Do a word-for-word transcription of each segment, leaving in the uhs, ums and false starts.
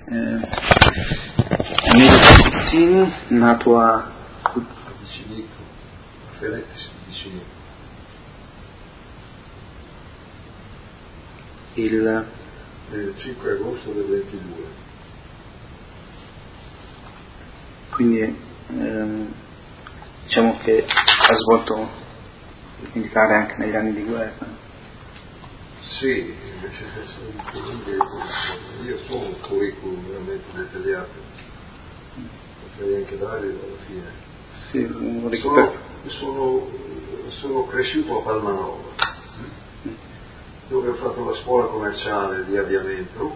eh, Emilio Costini, nato a Vicinico, Feretis Vicinico. il Il cinque agosto del ventidue. Quindi ehm, diciamo che ha svolto il militare anche negli anni di guerra. Sì, io sono un curriculum veramente dettagliato, potrei anche darli alla fine. Sì, lo sono, sono, sono cresciuto a Palmanova, dove ho fatto la scuola commerciale di avviamento,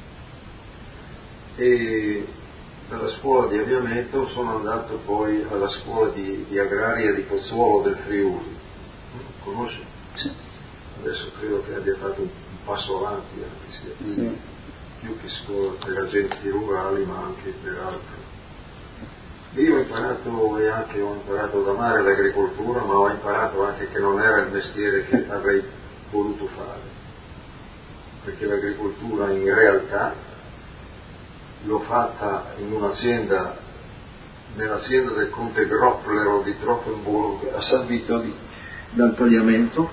e dalla scuola di avviamento sono andato poi alla scuola di, di agraria di Pozzuolo del Friuli. Conosci? Sì. Adesso credo che abbia fatto un, un passo avanti, anche sia più, Sì. più che scuola per agenti rurali, ma anche per altri. Io ho imparato e anche ho imparato ad amare l'agricoltura, ma ho imparato anche che non era il mestiere che avrei voluto fare, perché l'agricoltura in realtà l'ho fatta in un'azienda, nell'azienda del conte Groppler di Troppenburg a San Vito di, dal Tagliamento,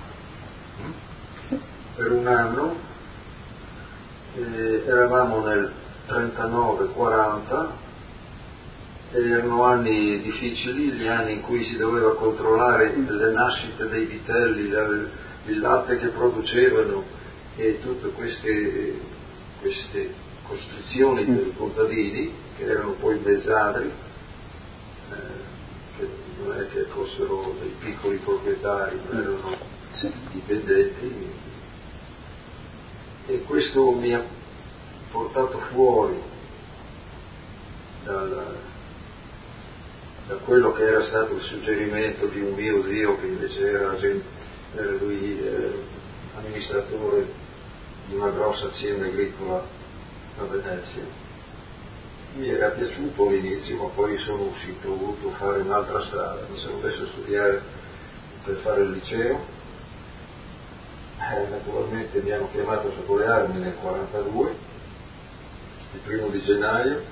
per un anno. Eh, eravamo nel trentanove quaranta, erano anni difficili, gli anni in cui si doveva controllare le nascite dei vitelli, il latte che producevano e tutte queste, queste costrizioni dei contadini, che erano poi mesadri, eh, che non è che fossero dei piccoli proprietari, ma erano dipendenti, e questo mi ha portato fuori dal, da quello che era stato il suggerimento di un mio zio, che invece era, era lui eh, amministratore di una grossa azienda agricola a Venezia. Mi era piaciuto all'inizio, ma poi sono uscito, ho voluto fare un'altra strada, mi sono messo a studiare per fare il liceo. Eh, naturalmente mi hanno chiamato a laurearmi nel quarantadue, il primo di gennaio,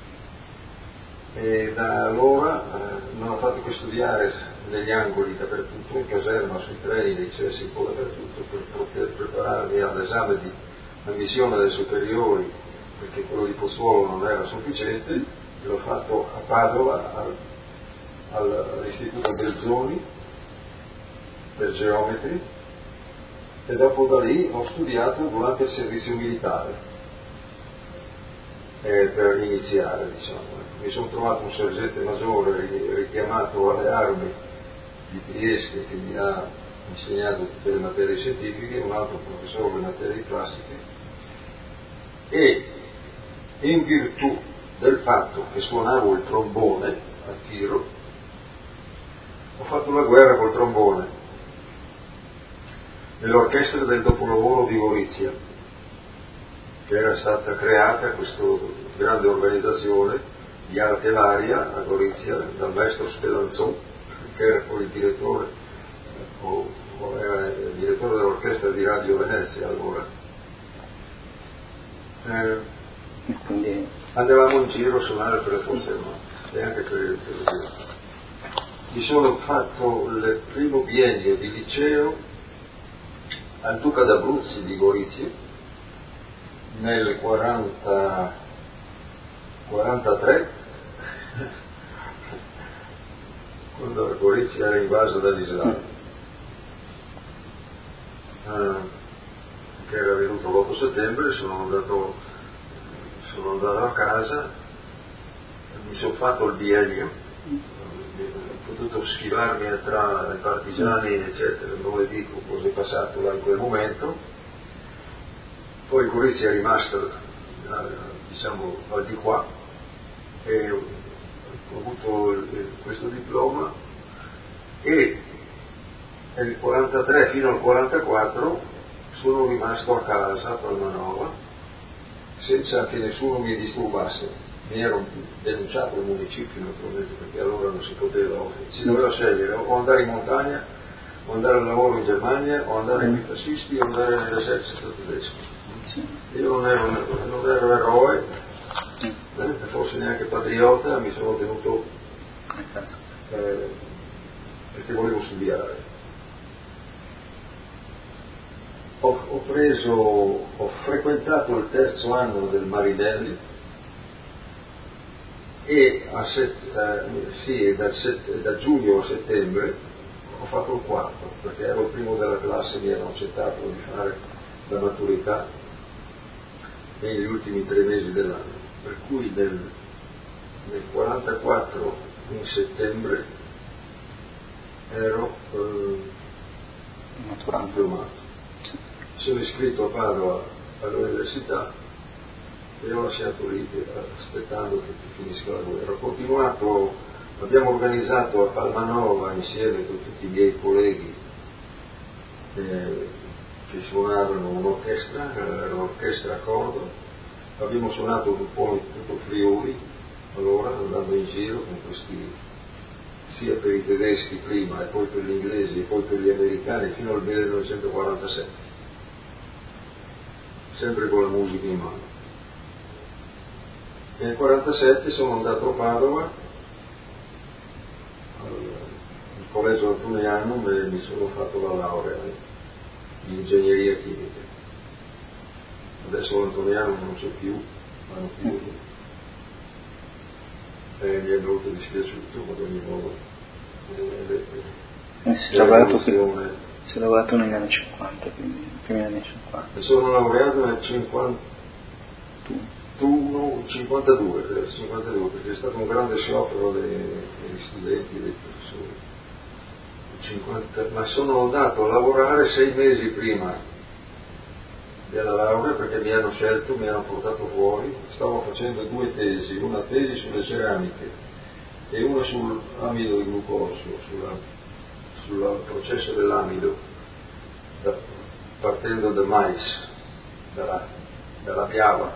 e da allora eh, non ho fatto che studiare negli angoli dappertutto, in caserma, sui treni, nei cessi, un po' dappertutto, per poter prepararmi all'esame di ammissione delle superiori, perché quello di Pozzuolo non era sufficiente, e l'ho fatto a Padova al, al, all'istituto Belzoni per geometri, e dopo da lì ho studiato durante il servizio militare, eh, per iniziare, diciamo. Mi sono trovato un sergente maggiore richiamato alle armi di Trieste, che mi ha insegnato tutte le materie scientifiche, un altro professore di materie classiche, e in virtù del fatto che suonavo il trombone a tiro, ho fatto la guerra col trombone nell'orchestra del dopolavoro di Gorizia, che era stata creata questa grande organizzazione di arte varia a Gorizia dal maestro Spelanzon, che era poi il direttore o, o era il direttore dell'orchestra di Radio Venezia allora. Eh, Quindi andavamo in giro a suonare per le forze armate e anche per il televisore. Mi sono fatto il primo biennio di liceo al Duca d'Abruzzi di Gorizia nel quaranta, quarantatré, quando Gorizia era invasa dall'Islam, eh, che era venuto l'otto settembre. Sono andato, sono andato a casa, mi sono fatto il biennio, ho potuto schivarmi tra i partigiani eccetera, non le dico cosa è passato là in quel momento. Poi Gorizia è rimasta eh, diciamo al di qua, e ho avuto il, questo diploma, e nel quarantatré fino al quarantaquattro sono rimasto a casa a Palmanova senza che nessuno mi disturbasse. Mi ero denunciato al municipio naturalmente, perché allora non si poteva, si doveva scegliere o andare in montagna o andare al lavoro in Germania o andare ai fascisti o andare nell'esercito tedesco. Io non ero, non ero eroe, patriota mi sono tenuto eh, perché volevo studiare. Ho, ho preso, ho frequentato il terzo anno del Marinelli e a set, eh, sì, da, set, da giugno a settembre ho fatto il quarto, perché ero il primo della classe, mi hanno accettato di fare la maturità negli ultimi tre mesi dell'anno, per cui nel, nel quarantaquattro in settembre ero eh, diplomato. Sono iscritto a Padova all'università e ho lasciato lì aspettando che finisca la guerra. Ho continuato, abbiamo organizzato a Palmanova insieme con tutti i miei colleghi eh, che suonavano un'orchestra, era un'orchestra a cordo, abbiamo suonato un po' in tutto Friuli, allora andando in giro con questi, sia per i tedeschi prima e poi per gli inglesi e poi per gli americani fino al millenovecentoquarantasette, sempre con la musica in mano. Nel quarantasette sono andato a Padova, al collegio Antoniano, e mi sono fatto la laurea in ingegneria chimica. Adesso l'Antoniano non c'è più, l'hanno chiuso, e mi è molto dispiaciuto, ma ad ogni modo eh, si è lavorato, si è lavorato negli anni cinquanta, quindi nei primi anni cinquanta. Mi sono laureato nel cinquantuno, cinquantadue, cinquantadue, perché è stato un grande sciopero dei, degli studenti e dei professori. cinquanta, ma sono andato a lavorare sei mesi prima della laurea perché mi hanno scelto, mi hanno portato fuori. Stavo facendo due tesi, una tesi sulle ceramiche e una sull'amido di glucosio, sulla, sul processo dell'amido, da, partendo da mais, dalla, dalla biava,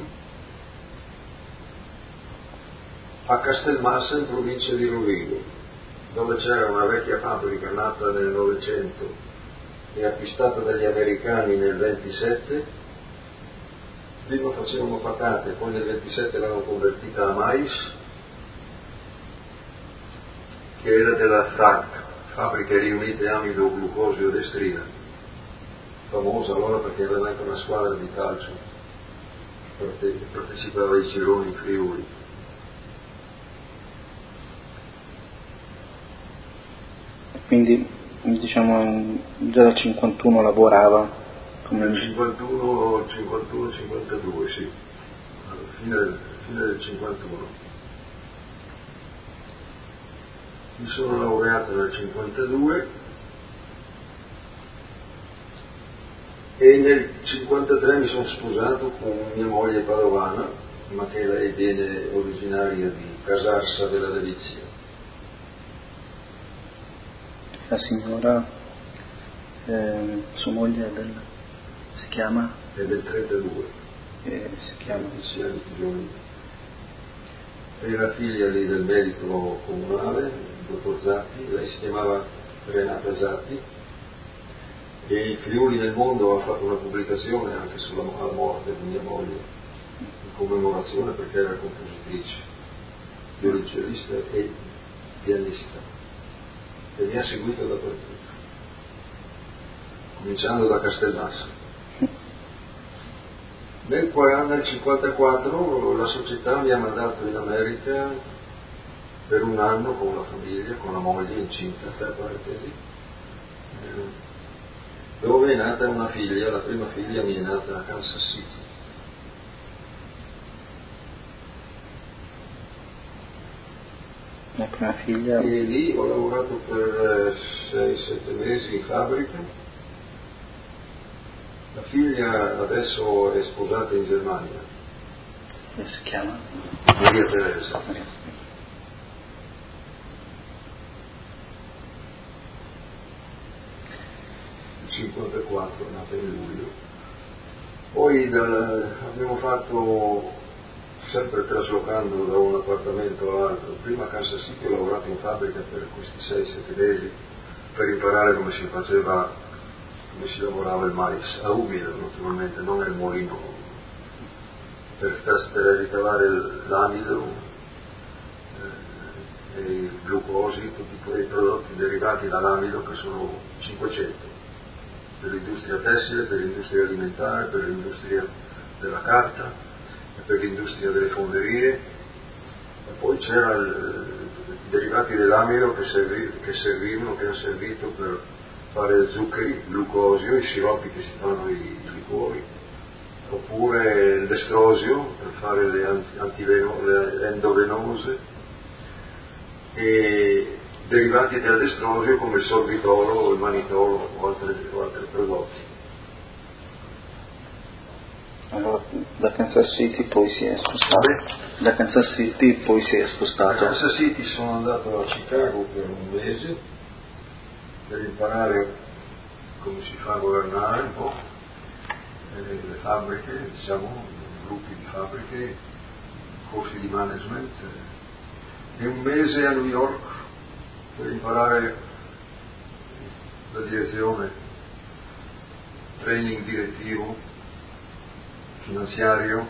a Castelmassa in provincia di Rovigo, dove c'era una vecchia fabbrica nata nel Novecento e acquistata dagli americani nel ventisette. Prima facevano patate, poi nel ventisette l'hanno convertita a mais, che era della F R A C, Fabbriche Riunite Amido Glucosio Destrina, famosa allora perché aveva anche una squadra di calcio che partecipava ai gironi in Friuli. Quindi diciamo già dal cinquantuno lavorava come nel cinquantuno cinquantadue, sì, alla fine del, fine del cinquantuno. Mi sono laureato nel cinquantadue e nel cinquantatré mi sono sposato con mia moglie padovana, ma che lei viene originaria di Casarsa della Delizia. La signora, eh, sua moglie è del, si chiama? È del trentadue. Eh, si chiama? Era figlia lì del medico comunale, il dottor Zatti, lei si chiamava Renata Zatti, e in Friuli nel Mondo ha fatto una pubblicazione anche sulla morte di mia moglie, in commemorazione, perché era compositrice, violoncellista e pianista, e mi ha seguito dappertutto, cominciando da Castelmassa. Nel cinquantaquattro la società mi ha mandato in America per un anno con la famiglia, con la moglie incinta, tra parentesi, dove è nata una figlia, la prima figlia mi è nata a Kansas City. La prima figlia? E lì ho lavorato per sei sette mesi in fabbrica. La figlia adesso è sposata in Germania. Come si chiama? Maria Teresa. Maria. cinquantaquattro, nata in luglio. Poi dal, abbiamo fatto, sempre traslocando da un appartamento all'altro, prima a Kansas City ho lavorato in fabbrica per questi sei sette mesi per imparare come si faceva, come si lavorava il mais, a umido naturalmente, non nel mulino, per, per ricavare l'amido e i glucosi, tutti quei prodotti derivati dall'amido che sono cinquecento, per l'industria tessile, per l'industria alimentare, per l'industria della carta, e per l'industria delle fonderie, e poi c'erano i derivati dell'amido che, servi, che servivano, che hanno servito per fare zuccheri, glucosio, i siroppi che si fanno i, i liquori, oppure l'estrosio per fare le, antiveno, le endovenose, e derivati dall'estrosio come il sorbitolo, il manitolo o altri, o altri prodotti. Allora, da Kansas City poi si è spostato. Da Kansas City poi si è spostato. Da Kansas City sono andato a Chicago per un mese per imparare come si fa a governare un po' eh, le fabbriche, diciamo, gruppi di fabbriche, corsi di management, eh, e un mese a New York per imparare la direzione, training direttivo, finanziario,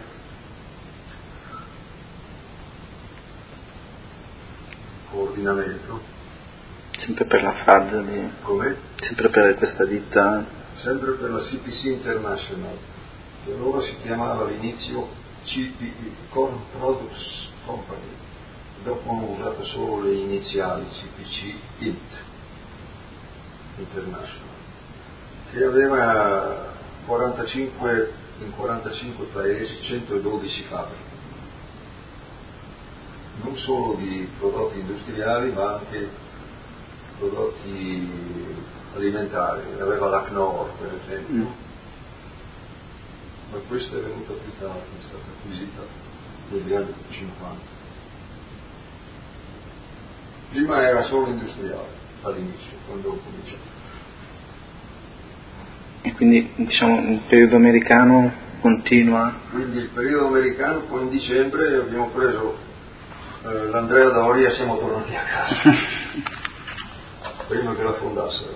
coordinamento. Sempre per la F A D? Di... Come? Sempre per questa ditta? Sempre per la C P C International, che allora si chiamava all'inizio C P I, Corn Products Company, dopo hanno usato solo le iniziali C P C I N T International, che aveva quarantacinque, in quarantacinque paesi centododici fabbriche, non solo di prodotti industriali ma anche prodotti alimentari. Aveva la Knorr per esempio, mm. ma questa è venuta più tardi, è stata acquisita negli anni cinquanta. Prima era solo industriale all'inizio, quando ho cominciato. E quindi diciamo il periodo americano continua? Quindi il periodo americano, poi in dicembre abbiamo preso eh, l'Andrea Doria e siamo tornati a casa prima che la fondassero.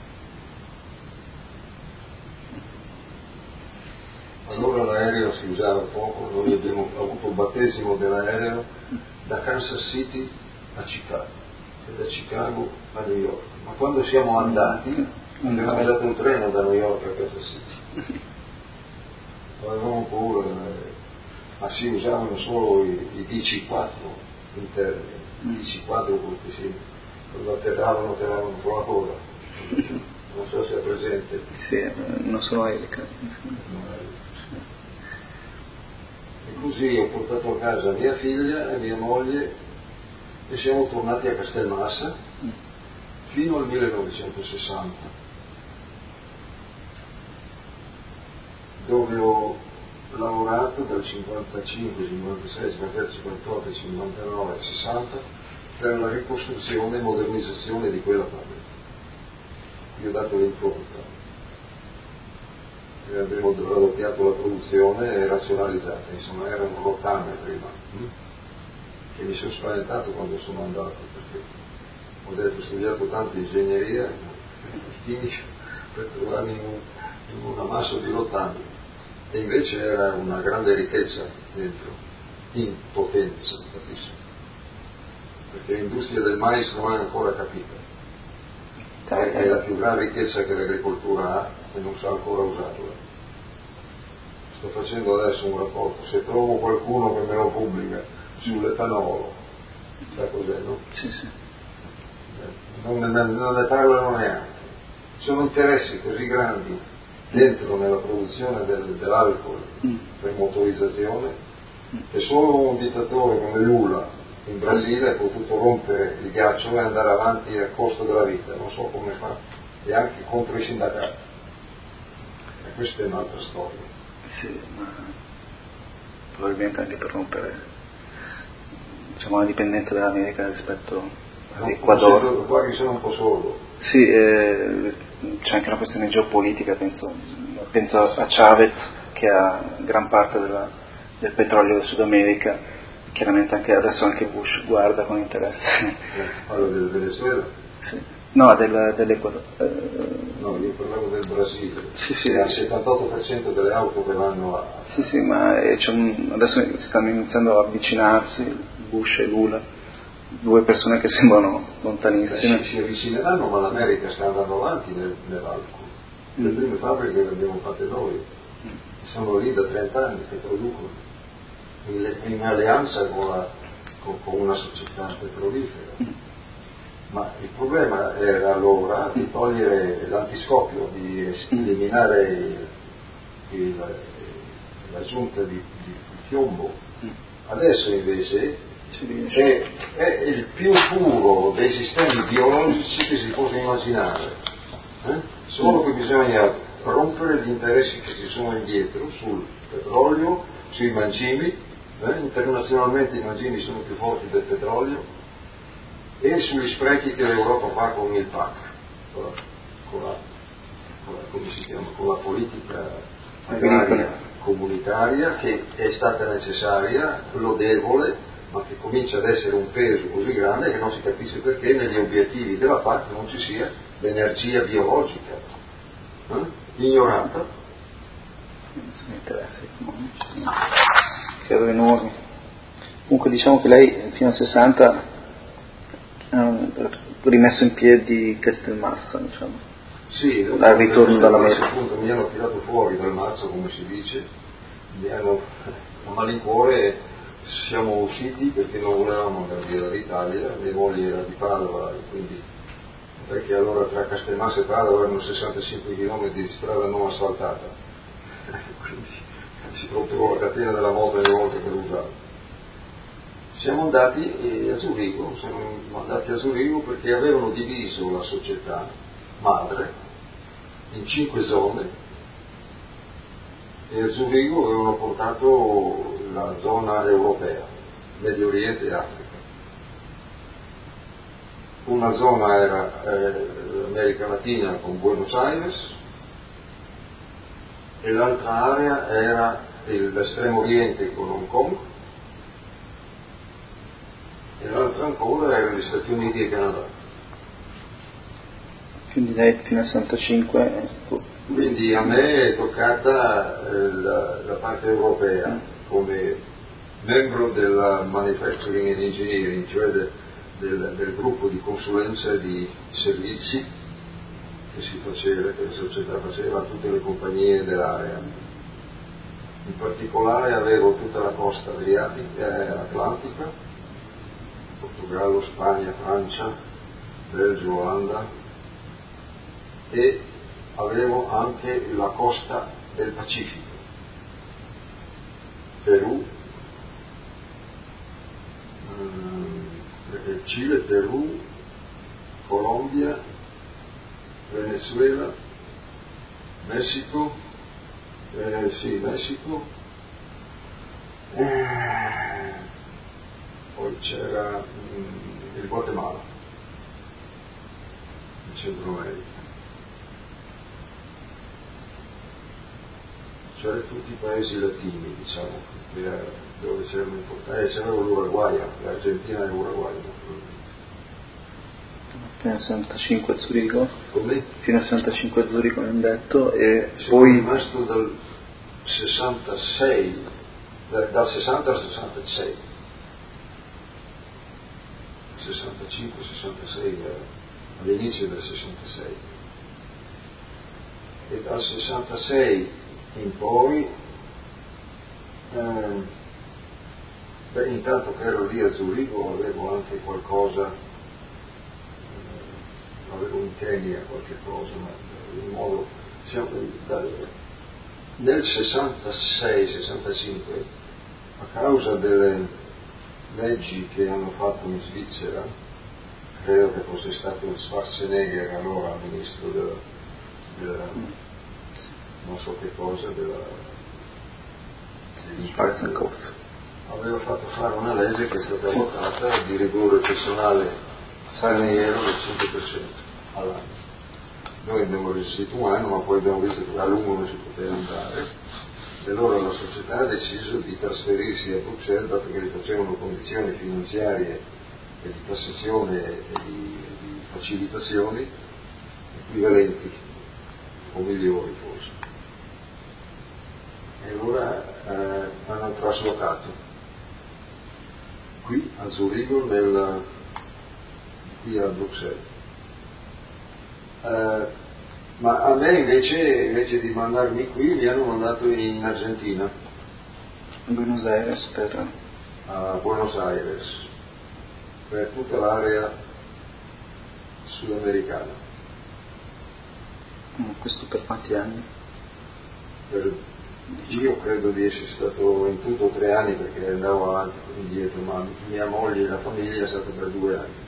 Allora l'aereo si usava poco, noi abbiamo avuto il battesimo dell'aereo da Kansas City a Chicago e da Chicago a New York, ma quando siamo andati abbiamo usato un treno da New York a Kansas City, avevamo paura, ma si usavano solo i, i D C quattro interni, i D C quattro perché si, quando atterravano atterravano con la coda, non so se è presente. Sì, non sono elica. E così ho portato a casa mia figlia e mia moglie e siamo tornati a Castelmassa fino al millenovecentosessanta, dove ho lavorato dal cinquantacinque, cinquantasei, cinquantasette, cinquantotto, cinquantanove, sessanta per la ricostruzione e modernizzazione di quella fabbrica. Io ho dato l'impronta. E abbiamo raddoppiato la produzione e razionalizzata, insomma erano rottame prima, hm? che mi sono spaventato quando sono andato, perché ho detto ho studiato tanto ingegneria, chimica, per trovarmi in, un, in una massa di rottami, e invece era una grande ricchezza dentro, in potenza, capisci? Perché l'industria del mais non è ancora capita, è la più grande ricchezza che l'agricoltura ha e non sa ancora usarla. Sto facendo adesso un rapporto, se trovo qualcuno che me lo pubblica sull'etanolo, sai cos'è, no? Sì, sì. Non ne, non ne parlano neanche. Sono interessi così grandi dentro nella produzione del, dell'alcol mm. per motorizzazione mm. che solo un dittatore come Lula in Brasile ha potuto rompere il ghiaccio e andare avanti a costo della vita, non so come fa, e anche contro i sindacati. E questa è un'altra storia. Sì, ma probabilmente anche per rompere, diciamo, la dipendenza dell'America rispetto all'Ecuador. Qua che sono un po' sordo. Sì, eh, c'è anche una questione geopolitica, penso, penso a Chavez che ha gran parte della, del petrolio del Sud America, chiaramente anche adesso anche Bush guarda con interesse. Eh, parlo del Venezuela? Sì. No, del, dell'Ecuador. Eh, no, io parlavo del Brasile. Sì, sì. È al settantotto per cento delle auto che vanno a... Sì, sì, ma c'è un, adesso stanno iniziando a avvicinarsi Bush e Lula due persone che sembrano lontanissime. Beh, si, si avvicineranno, ma l'America sta andando avanti nel, nell'alcol. Mm. Le prime fabbriche le abbiamo fatte noi, mm. sono lì da trenta anni che producono, in, in alleanza con, la, con, con una società petrolifera. Mm. Ma il problema era allora di togliere l'antiscopio, di eliminare il, il, l'aggiunta di, di, di piombo. Adesso invece è, è il più puro dei sistemi biologici che si possa immaginare, eh? Solo che bisogna rompere gli interessi che ci sono indietro sul petrolio, sui mangimi, eh? Internazionalmente i mangimi sono più forti del petrolio, e sugli sprechi che l'Europa fa con il P A C, con la, con la, con la, come si chiama, con la politica agraria comunitaria, che è stata necessaria, lodevole, ma che comincia ad essere un peso così grande che non si capisce perché negli obiettivi della P A C non ci sia l'energia biologica, eh? ignorata. Non se ne interessa economici, che erano enormi. Comunque diciamo che lei fino al sessanta ha rimesso in piedi Castelmassa, diciamo. Sì, al ritorno dall'America. Appunto mi hanno tirato fuori dal mazzo, come si dice, mi hanno a malincuore, siamo usciti perché non volevamo andare via dall'Italia, mia moglie era di Padova, quindi perché allora tra Castelmassa e Padova erano sessantacinque chilometri di strada non asfaltata, quindi si rompeva la catena della moto ogni volta che lo usavo. Siamo andati a Zurigo, siamo andati a Zurigo perché avevano diviso la società madre in cinque zone e a Zurigo avevano portato la zona europea, Medio Oriente e Africa. Una zona era eh, l'America Latina con Buenos Aires e l'altra area era l'estremo oriente con Hong Kong e l'altra ancora erano gli Stati Uniti e Canada. Quindi lei fino al sessantacinque è stato... Quindi a me è toccata eh, la, la parte europea mm. come membro della Manufacturing and Engineering, cioè de, del, del gruppo di consulenza e di servizi che si faceva, che la società faceva a tutte le compagnie dell'area. In particolare avevo tutta la costa adriatica e atlantica, Portogallo, Spagna, Francia, Belgio, Olanda, e avevo anche la costa del Pacifico, Perù, eh, Cile, Perù, Colombia, Venezuela, Messico, eh, sì, Messico, eh, poi c'era mh, il Guatemala, il Centro America, cioè tutti i paesi latini, diciamo, dove c'erano importanti, eh, c'era l'Uruguay, l'Argentina e l'Uruguay. Fino al sessantacinque a Zurigo, come? Fino al sessantacinque a Zurigo abbiamo detto, e sono poi rimasto dal sessantasei, dal sessanta al sessantasei, sessantacinque sessantasei, all'inizio del sessantasei, e dal sessantasei in poi, ehm, beh, intanto che ero lì a Zurigo avevo anche qualcosa, eh, avevo in Kenya qualche cosa, ma in modo, diciamo, dal, nel sessantasei sessantacinque, a causa delle leggi che hanno fatto in Svizzera, credo che fosse stato Schwarzenegger allora ministro della, della non so che cosa, della, della aveva fatto fare una legge che è stata votata di ridurre il personale straniero del cinque per cento all'anno. Noi abbiamo resistito un anno, ma poi abbiamo visto che a lungo non si poteva andare, e allora la società ha deciso di trasferirsi a Bruxelles, dato che gli facevano condizioni finanziarie e di tassazione e di, di facilitazioni equivalenti o migliori forse. E allora eh, hanno traslocato qui a Zurigo nel qui a Bruxelles. Uh, ma a me invece, invece di mandarmi qui, mi hanno mandato in Argentina. In Buenos Aires per... a Buenos Aires, per tutta l'area sudamericana. Questo per quanti anni? Per, io credo di essere stato in tutto tre anni, perché andavo avanti e indietro, ma mia moglie e la famiglia è stata per due anni.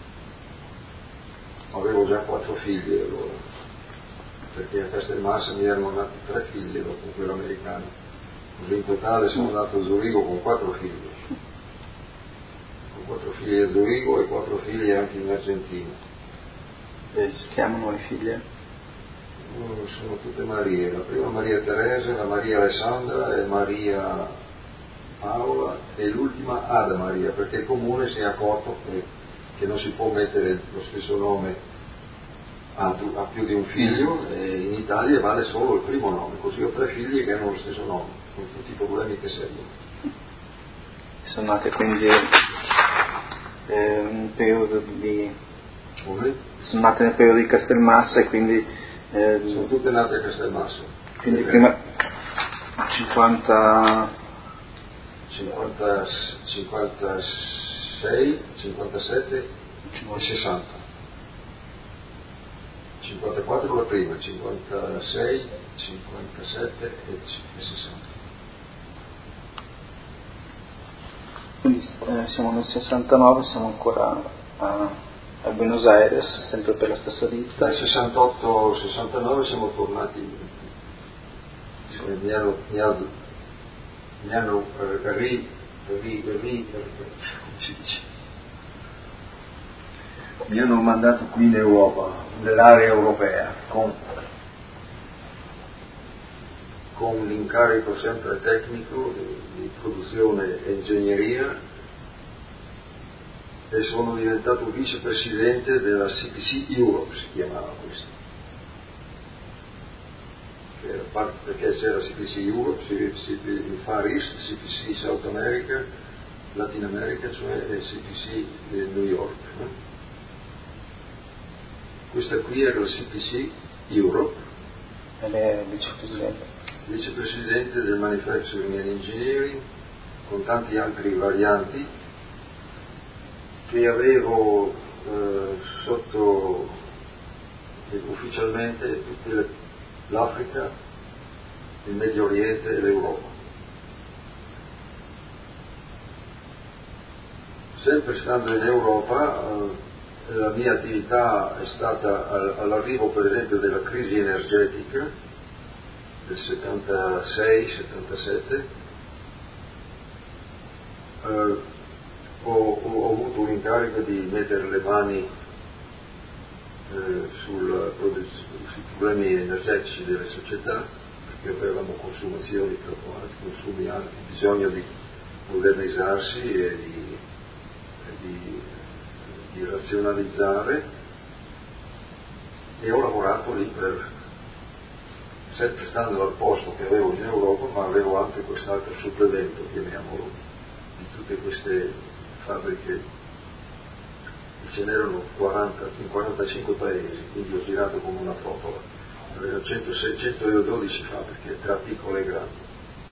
Avevo già quattro figli allora, perché a Castelmassa mi erano nati tre figli dopo quello americano. In totale sono andato a Zurigo con quattro figli, con quattro figli a Zurigo e quattro figli anche in Argentina. E si chiamano le figlie? Sono tutte Marie, la prima Maria Teresa, la Maria Alessandra e Maria Paola e l'ultima Ada Maria, perché il comune si è accorto che, che non si può mettere lo stesso nome a, a più di un figlio, e in Italia vale solo il primo nome, così ho tre figli che hanno lo stesso nome, con tutti i problemi che seguono. Sono nate quindi eh, un periodo di... Come? Sono nate nel periodo di Castelmassa e quindi... Eh, sono tutte nate a Castelmassa. Quindi prima cinquanta... cinquanta, cinquantasei, cinquantasette e sessanta. cinquantaquattro la prima, cinquantasei, cinquantasette e sessanta. Quindi eh, siamo nel sessantanove, siamo ancora a, a Buenos Aires, sempre per la stessa ditta. Nel sessantotto sessantanove siamo tornati, cioè, mi hanno, mi hanno, mi hanno eh, ri, ri, ri, come si dice? Mi hanno mandato qui in Europa, nell'area europea, con, con l'incarico sempre tecnico di, di produzione e ingegneria, e sono diventato vicepresidente della C P C Europe, si chiamava questo. Che era parte, perché c'era C P C Europe, C P C Far East, C P C South America, Latin America, cioè C P C New York. No? Questa qui era la C P C Europe. E lei è vicepresidente? Vicepresidente del Manufacturing and Engineering, con tanti altri varianti, che avevo eh, sotto eh, ufficialmente tutta l'Africa, il Medio Oriente e l'Europa. Sempre stando in Europa, eh, la mia attività è stata all'arrivo per esempio della crisi energetica del settantasei settantasette. Eh, ho, ho avuto l'incarico di mettere le mani eh, sul, sui problemi energetici delle società, perché avevamo consumazioni troppo alte, consumi alti, bisogno di modernizzarsi e di, e di di razionalizzare, e ho lavorato lì per, sempre stando al posto che avevo in Europa, ma avevo anche quest'altro supplemento, chiamiamolo, di tutte queste fabbriche, ce n'erano quaranta, in quarantacinque paesi, quindi ho girato come una fottola, avevo centododici fabbriche tra piccole e grandi.